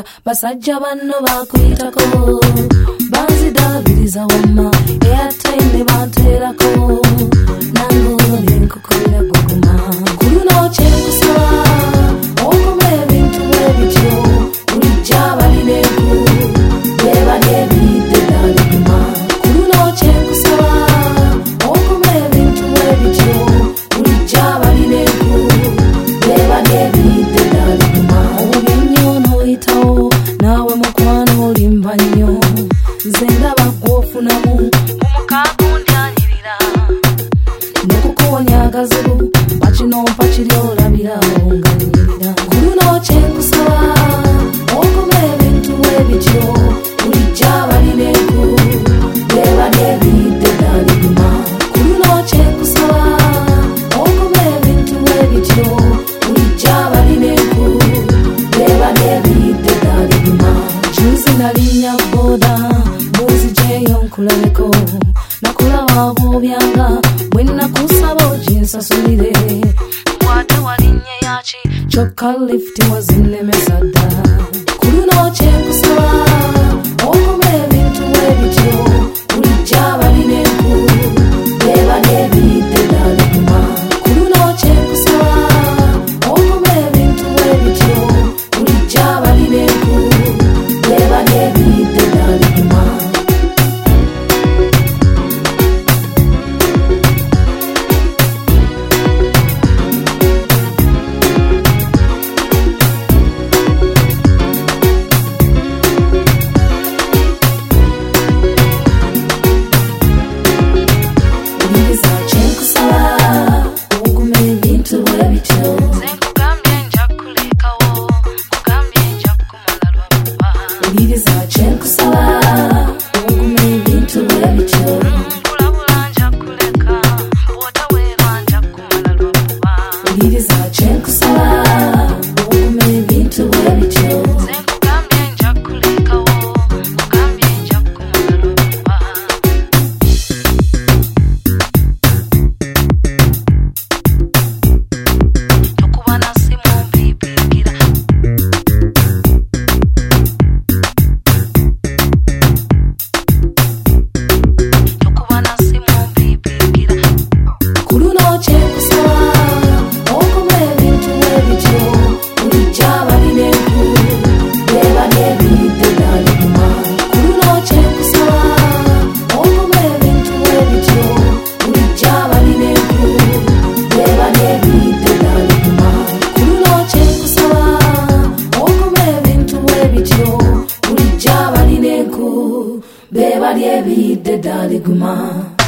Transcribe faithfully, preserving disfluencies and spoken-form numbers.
bakuwulira basajja banno bakuyitako banzidabiriza wamma airtime ne banteerako nange nenkukolera guguma kuluno kyenkusaba okuma ebintu ebityo bulijja balina enku bebali ebiyidde daliguma kuluno kyenkusaba okuma ebintu ebityo bulijja balina enku bebali ebiyidde daliguma obubi nnyo n'oyitawo naawe mukwano olimba nnyo nze ndaba gwofunamu omukaaga ondyanirira nekukonya agazibu mpakino mpakiri olabirawo nga nyirira kuluno kyenkusaba okuma ebintu ebityo bulijja balina enku bebali ebiyidde daliguma kuluno kyenkusaba okuma ebintu ebityo bulijja balina enku bebali ebiyidde daliguma juzi nalinnya boda mbuzijeyo nkulabeko nakulaba bwobyanga bwe nakusaba oginsasulire bwate walinnya yaki kyokka lifuti wazinnemesa dda kuluno kyenkusaba okuma ebintu ebityo bulijja balina enku bebali ebiyidde daliguma kuluno kyenkusaba okuma ebintu ebityo bulijja balina enku bebali ebiyidde daliguma bebali ebiyidde daliguma